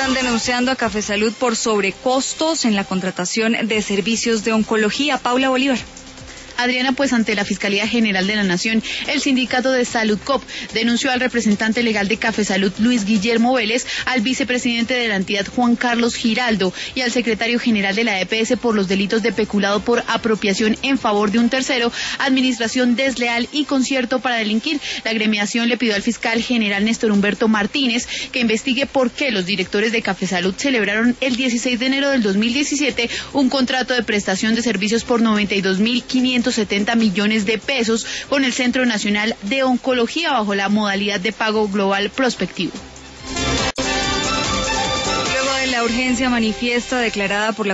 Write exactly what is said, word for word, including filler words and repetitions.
están denunciando a Café Salud por sobrecostos en la contratación de servicios de oncología. Paula Bolívar. Adriana, pues ante la Fiscalía General de la Nación, el sindicato de Saludcop denunció al representante legal de Café Salud, Luis Guillermo Vélez, al vicepresidente de la entidad, Juan Carlos Giraldo, y al secretario general de la E P S por los delitos de peculado por apropiación en favor de un tercero, administración desleal y concierto para delinquir. La agremiación le pidió al fiscal general Néstor Humberto Martínez que investigue por qué los directores de Café Salud celebraron el dieciséis de enero del dos mil diecisiete un contrato de prestación de servicios por noventa y dos mil quinientos setenta millones de pesos con el Centro Nacional de Oncología bajo la modalidad de pago global prospectivo. Luego de la urgencia manifiesta declarada por la